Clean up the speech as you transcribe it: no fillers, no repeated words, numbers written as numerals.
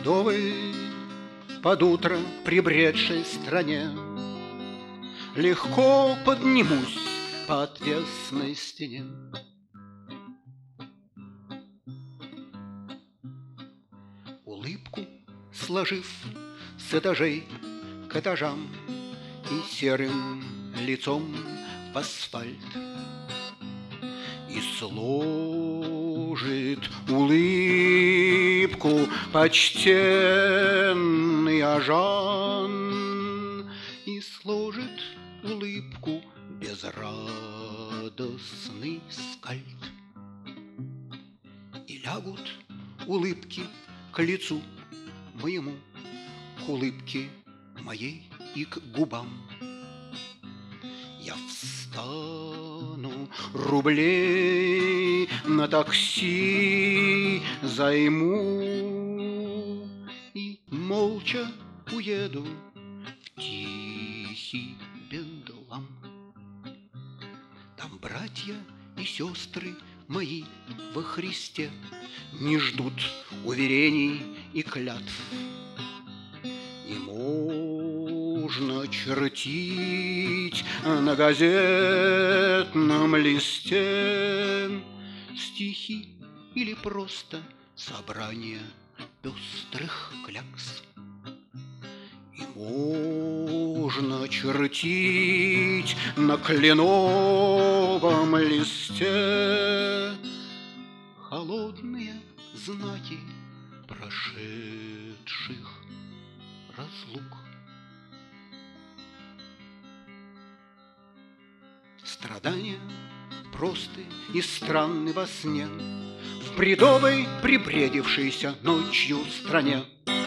бредовой под утро прибредшей стране легко поднимусь по отвесной стене. Улыбку сложив с этажей к этажам и серым лицом в асфальт, и сложит улыбку почтенный Ажан, и сложит улыбку безрадостный скальд. И лягут улыбки к лицу моему, к улыбке моей и к губам. Я встану, рублей на такси займу и молча уеду в тихий бедлам. Там братья и сестры мои во Христе не ждут уверений и клятв. И можно чертить на газетном листе стихи или просто собрание пестрых клякс. И можно чертить на кленовом листе холодные знаки прошедших разлук. Страдания просты и странны во сне, в бредовой прибредившейся ночью стране.